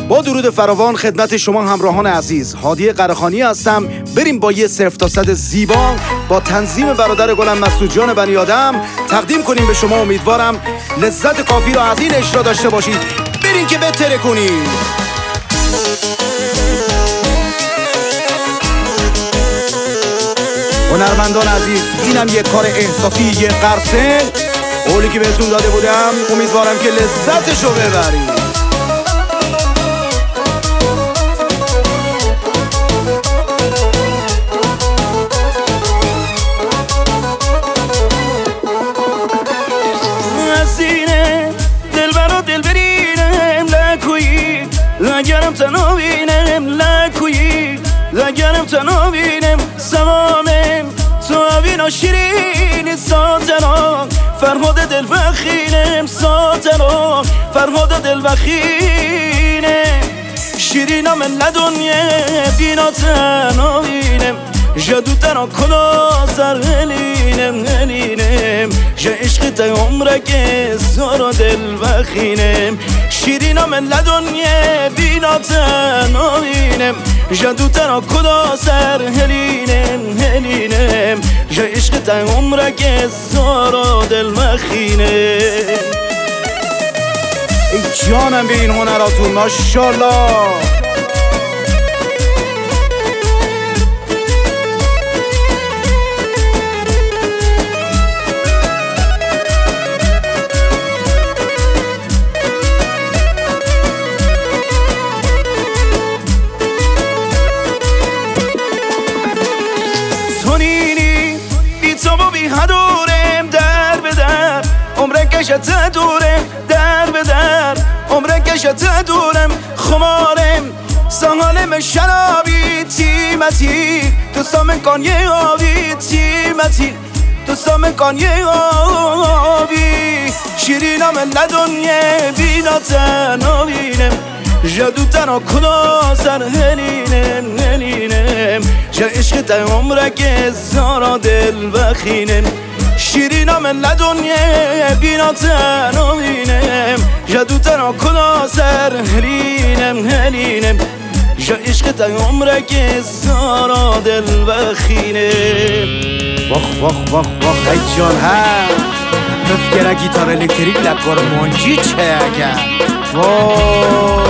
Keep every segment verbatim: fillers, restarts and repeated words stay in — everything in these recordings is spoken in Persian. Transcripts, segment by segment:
با درود فراوان خدمت شما همراهان عزیز، هادی قرهخانی هستم. بریم با یه صفر تا صد زیبا با تنظیم برادر گلم مسعود جان بنی آدم تقدیم کنیم به شما. امیدوارم لذت کافی رو از این اجرا داشته باشید. بریم که بهتره کنید. هنرمندان عزیز، اینم یه کار احساسی، یه قرصه قولی که بهتون داده بودم. امیدوارم که لذتشو ببرید. لگرم تنها بینم لکویی لگرم تنها بینم سوامم تو آبینا شیرین ساتنا فرهاد دل بخینم ساتنا فرهاد دل بخینم شیرینا من لدنیا بینا تنها بینم جدو تنها کلا سر هلینم هلینم جا عشق تا عمره که زارا دل بخینم شیرینا من لدنیا بینا تنها بینم جدو تنها کلا سر هلینم هلینم جا عشق تا عمره که زارا دل بخینم. ای جانم به این هنراتون، ماشالله. کشت دورم در به در عمره کشت دورم خمارم سانالم شرابی تیمتی تو سامن کن یه آبی تیمتی تو سامن کن یه آبی شیرینا من لدنیا بینا تنها بینم جدو تنها کلا سر هلینم هلینم جا عشق تا عمره که زارا دل بخینم شیرینا من لدنیا بینا تنها بینم جدو تنها کلا سر هلینم هلینم جا عشق تا عمره که زارا دل بخینم. واخ واخ واخ واخ ای جان ها نفکره گیتار الکتریک لکار مانجی چه اگر واو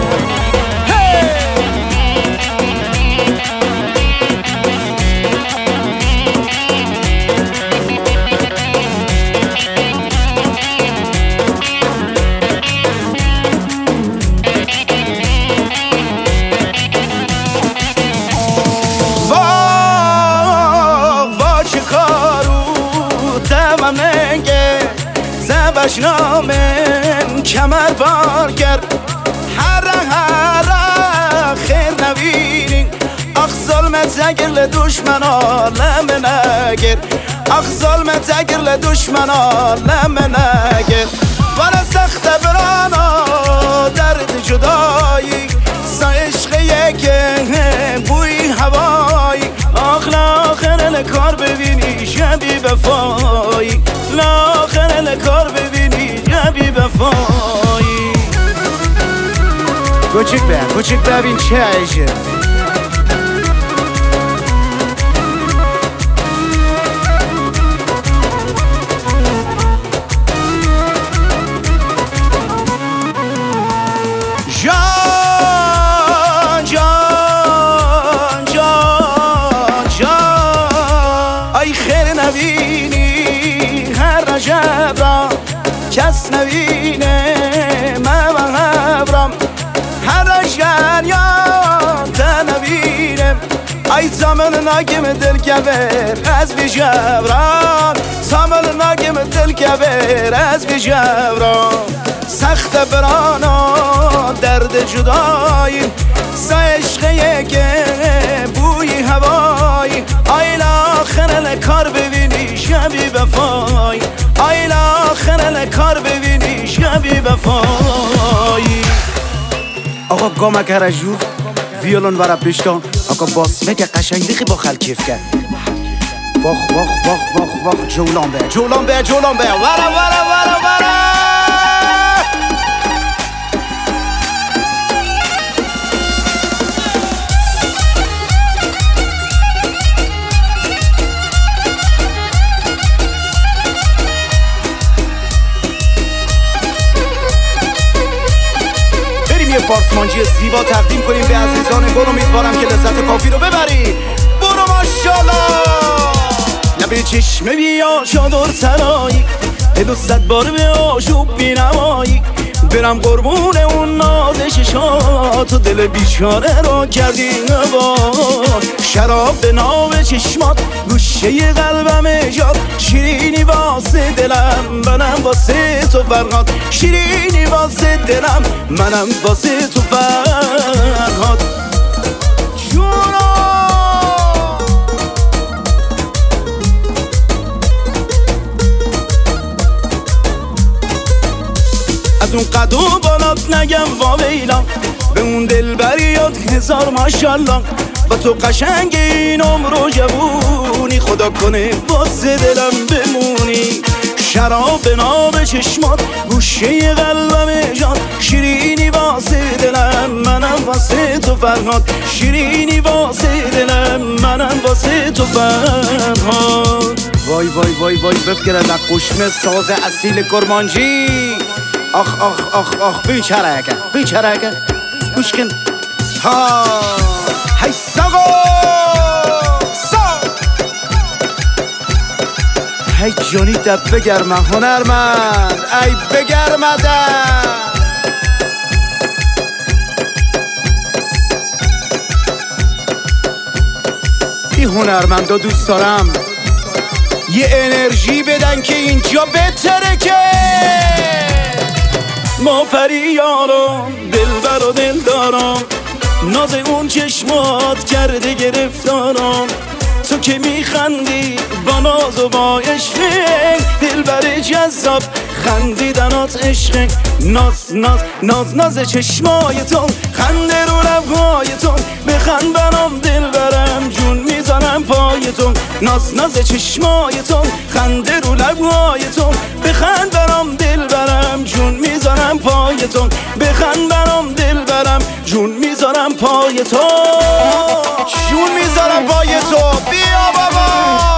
بشنامن کمر بار کرد هر هر خیر نبینین اخ ظلمت اگر لدشمنا لمن اگر اخ ظلمت اگر لدشمنا لمن اگر وره سخت برانا درد جدایی سا عشق یکه بوی هوایی آخ لاخر لکار ببینی شبی بفایی لاخر لکار ببینی شبی بفایی. کوچیک ببین کوچیک ببین چه عیشه جان جان جان جان ای خیر نبینی هر رجب را کس نبینه من غبرم هر رجب یا تا نبینم ای زمان ناگم دل کبر از بی جبران زمان ناگم دل کبر از بی جبران سخت برانا درد جدایی سا عشق یکه بوی هوایی ای لاخر لکار ببینی شبی بفایی ای لاخر لکار ببینی شبی بفایی. آقا گامک هرجور ویولون ورا پشتان آقا باسمه که قشنگی با خل کیف کرد. واخ واخ واخ واخ واخ جولان به جولان به جولان به ورا ورا ورا ورا فارسمانجی زیبا تقدیم کنیم به عزیزان گل. امیدوارم که لذت کافی رو ببری. برو ماشاءالله. لبه چشمه بیا چادر سرایی، دو صد بار به آشوب بینمایی، برم قربون اون نازششات و دل بیچاره را کردی نبار. شراب به نام چشمات گوشه قلبم ایجاد، شیرینی واسه دلم منم واسه تو فرهاد، شیرینی واسه دلم منم واسه تو فرهاد. از اون قد و بالات نگم واویلا، به اون دلبریات هزار ماشالله. با تو قشنگ این عمر و جوونی، خدا کنه واسه دلم بمونی. شراب به نام چشمات گوشه قلبم جان، شیرینی واسه دلم منم واسه تو فرهاد، شیرینی واسه دلم منم واسه تو فرهاد. وای وای وای وای بفکره نقوشم ساز اصیل کرمانجی. آخ آخ آخ آخ بیچاره بیچاره گوش کن. ها هی ساقو ساق هی جانی دب بگرمه هنرمند، ای بگرمدن. این هنرمندا دوست دارم یه انرژی بدن که اینجا بهتره. که ما پریارم دلبر و دل دارم، ناز اون چشمات کرده گرفتارم. تو که میخندی با ناز و با عشق، دلبر جذاب خندیدنات عشق. ناز ناز ناز ناز چشمای تو، خنده رو لبهای تو، بخند برام دلبرم جون میذارم پای تو. ناز ناز چشمای تو، خنده رو لبهای تو، بخند برام دلبرم جون میذارم پای تو، بخند برام دلبرم جون میذارم پای تو، جون میذارم پای تو. بیا بابا.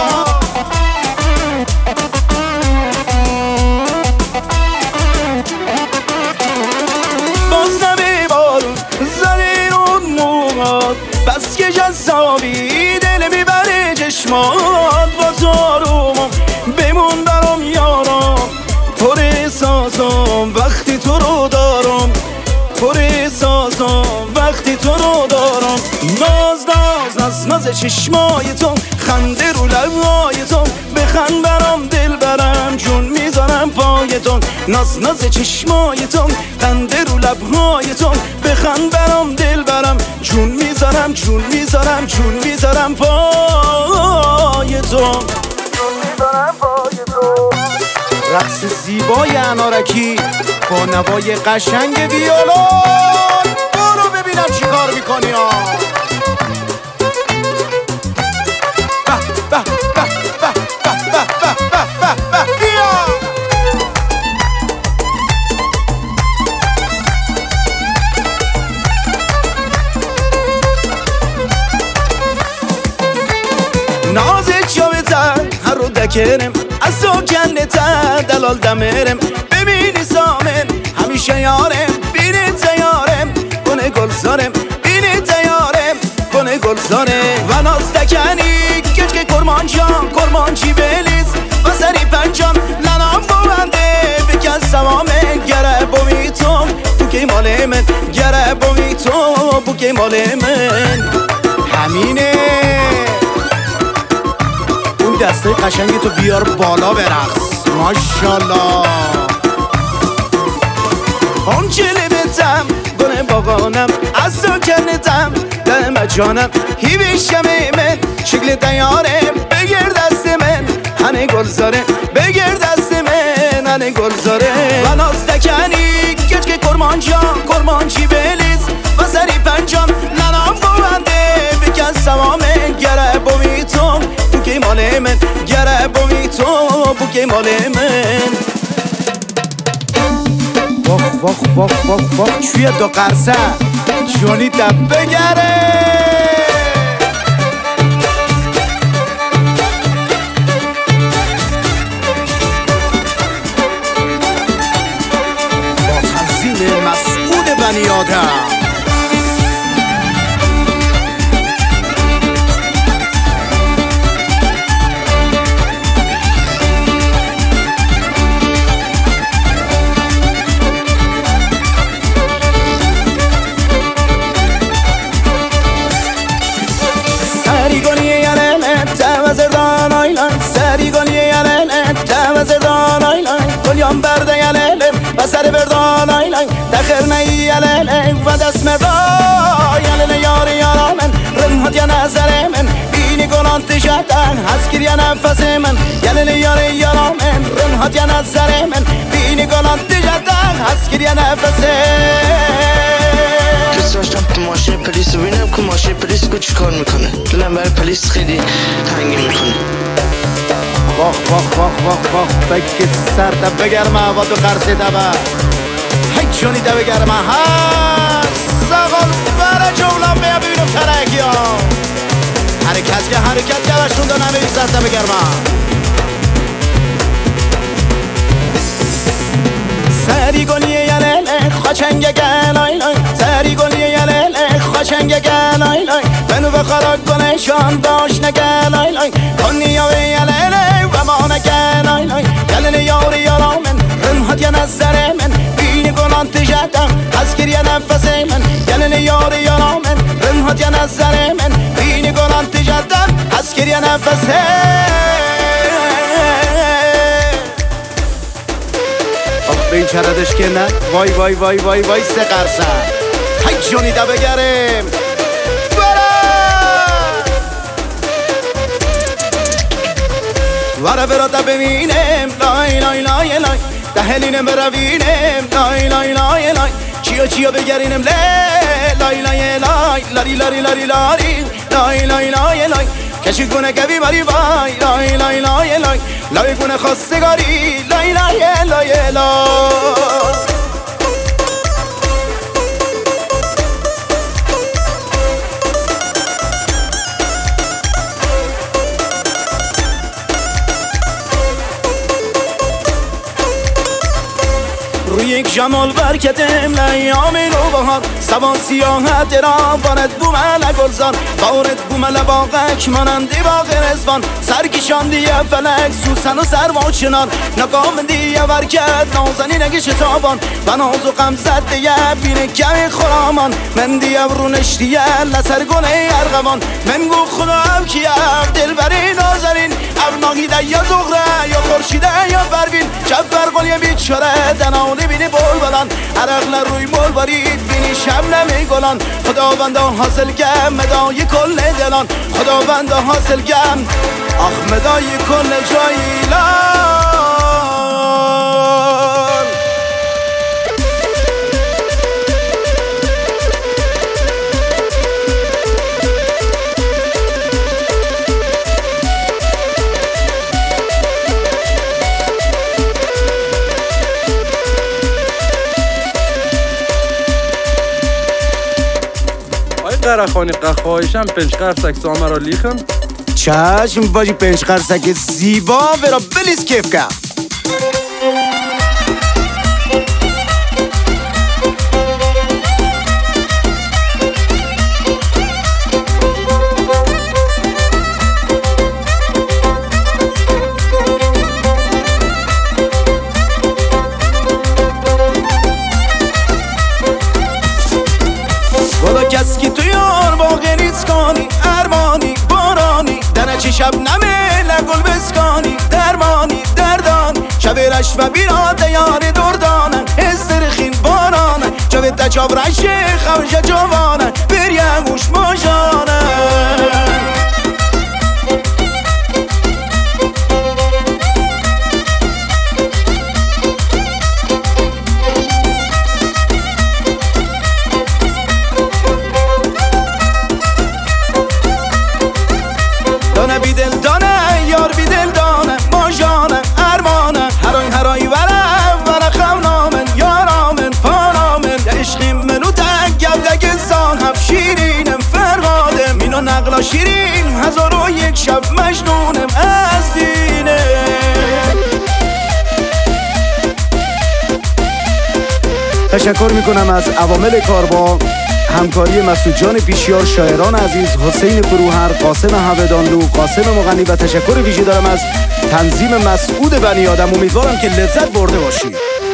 باز نمیبارون زدی اون موهات، بس که جذابی دل میبره چشمات. با تو آرومم بمون برام یارم، پر احساسم وقتی تو رو دارم، پر احساسم وقتی تو رو دارم. ناز ناز ناز ناز چشمای تو، خنده رو لبهای تو، بخند برام دلبرم جون میذارم پای تو. ناز ناز چشمای تو، خنده رو لبهای تو، بخند برام دلبرم جون میذارم جون میذارم جون میذارم پای تو، جون میذارم پای تو. رقص زیبای انارکی با نوای قشنگ ویولون. برو ببینم چی کار میکنی. ها به به به به به به به به به بیا. نازت جاوتر هر رو دکرم، از تو کنتر دلال دمرم. ببینی سامن همیشه یارم، بینی تیارم کنه گلزارم، بینی تیارم کنه گلزارم. و ناز دکنی کچک کرمانجان، کرمانجی بلیز و سری پنجان لنام بونده بکن سوامه. گره بومی تو بوکی مال من، گره بومی تو بوکی مال من. همینه. اون دسته قشنگی تو بیار بالا برقص. ماشاءالله. اون جلبتم گل باغانم، از تو کنتم دلم جانم. هیویشم من شکل دیارم، بگیر دست من هنه گلزاره، بگیر دست من هنه گلزاره. و ناز دکنی کچک کرمانجان، کرمانجی بلیز و سری پنجان لنام بونده بکن سوامه. گره بومی تو بوکی مال من، گره بومی تو بوکی مال من. واخ واخ واخ واخ واخ چوی دو قرصه جانی دب بگره. با تنظیم مسعود بنی آدم. گلیان برده یلله و سر بردان آیلای تخیر نی یلله و دست مردای یلله یاری یارا من رنهات یا نظر من بینی گلان تشتن هسکر یا نفس من یلله یاری یارا من رنهات یا نظر من بینی گلان تشتن هسکر یا نفس کس داشتم تو ماشین پلیس رو بینم که ماشین پلیس کو چی کار میکنه دلم برای پلیس خیلی تنگی میکنه. واخ واخ واخ واخ واخ بگه سر ده بگرمه و دو قرصه ده با هی جونی ده بگرمه هست ساقل بره جولم بیا بینم ترکی ها حرکت که حرکت که بشون ده نمیری سر ده بگرمه سری گلیه یلیله خوچنگه گلای لای سری گلیه یلیله خوچنگه گلای لای منو بخارک کنه شان داشت نگلای لای کنیا و یلیله و ما نگلای لای یلیله یاری یارا من رنهات یا نظر من بینی گلان تجدم هسکر یا نفس من یلیله یاری یارا من رنهات یا نظر من بینی گلان تجدم هسکر یا نفس به این چردش که نه وای وای وای وای وای سه قرصه هی جونی ده بگرم وره برا ده ببینم لای لای لای لای ده هلینم بروینم لای لای لای لای چیا چیا بگرینم لای لای لای لاری لاری لاری لاری لای لای لای لای کشی گونه کبی باری بای لای لای لای لای لای گونه خواستگاری لای لای لای لای روی یک جمال برکتم لیام رو بهار سبان سیاحت را وارد بومل گلزار وارد بومل باغک مانندی باغ رزوان سرکشان دیه فلک سوسن و سروا چنان نقام دیه برکت نازنی نگی شتابان و ناز و غم زد دیه بینه کمی خرامان من دیه برونش دیه لسر گله ارغوان من گو خدا کیم دل بری نازنین ابناهی ده یا زغره یا خورشیده یا بربین جبر قلیه بیچاره دنالی بینی بول بلان عرقل روی مول برید بینی شب نمی گلان خداوند حاصل گم مدای کل دلان خداوند حاصل گم آخ مدای کل جایلان قرخانی قخواهشم پنج قرصک سامه را لیخم چشم باجی پنج قرصک زیبا برا بلیز کیف که کس که تو یار باقی نیست کانی ارمانی بارانی دنه چه شب نمه لگل بسکانی درمانی دردان شب رش و بیراده یار دردانه استرخین بارانه جوه تجاب رشه خوشه جوانه بریه گوش ماجانه دانه بی دل دانه یار بی دل دانه ماجانه ارمانه هرای هرای وره وره خونامن یارامن پانامن یا عشقیم منو تک گبدگ زانم شیرینم فرهادم اینو نقلا شیرین هزار و یک شب مجنونم از دینه تشکر میکنم از عوامل کار با همکاری مسعود جان پیشیار، شاعران عزیز حسین فروهر، قاسم هویدانلو، قاسم مغنی و تشکر ویژه دارم از تنظیم مسعود بنی آدم. امیدوارم که لذت برده باشید.